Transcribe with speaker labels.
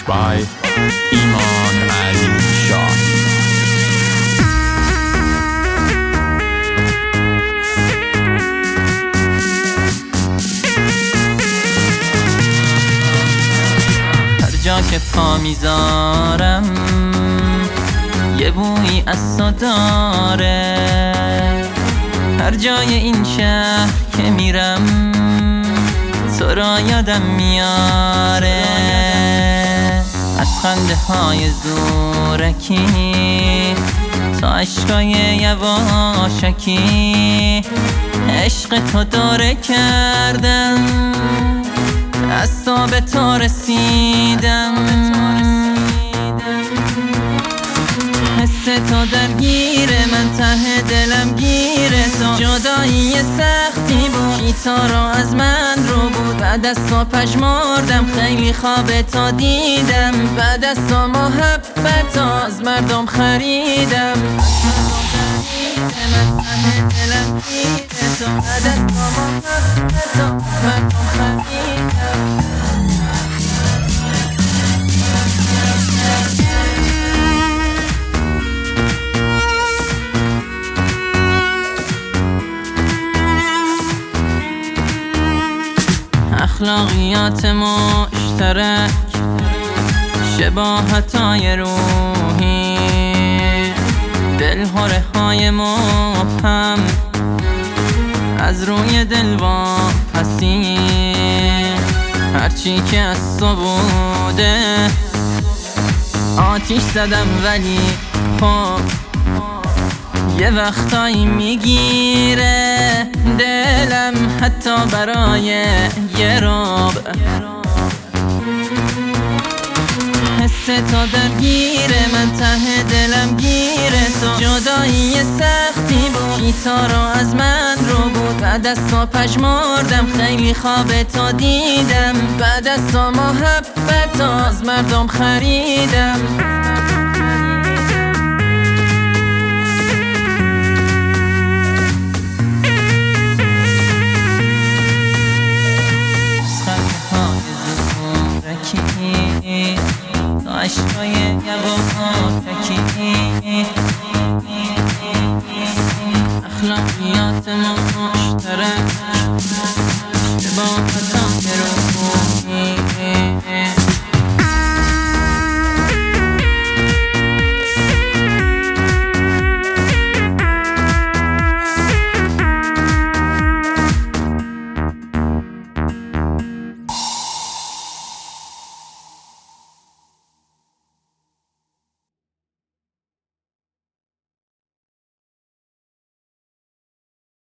Speaker 1: by ایمان علی شاه.
Speaker 2: هر جا که پا میذارم یه بویی از تو داره، هر جای این شهر که میرم تو را یادم میاره. از خنده های زورکی تا عشقای یواشکی عشق تو داره کردم، از تو به تو رسیدم. حس تو درگیره من، ته دلم گیره تو. جدایی سختی بود، گیتار رو از من رو بود. بعد از تو پژمردم، خیلی خواب تو دیدم. بعد از تو محبت از مردم خریدم. من ته دلم گیره تو. بعد از تو محبت از مردم خریدم. اخلاقیات مشترک، شباهتای روحی، دلهره های مبهم از روی دل واپسی. هرچی که از تو بوده آتیش زدم، ولی خب یه وقتایی میگیره دلم حتی برای یه رب. حس تو درگیره من، ته دلم گیره تو. جدایی سختی بود، گیتار رو از من رو بود. بعد از تو پژمردم، خیلی خواب تو دیدم. بعد از تو محبت از مردم خریدم. تا عشقای یواشکی اخلاقیات ما مشترک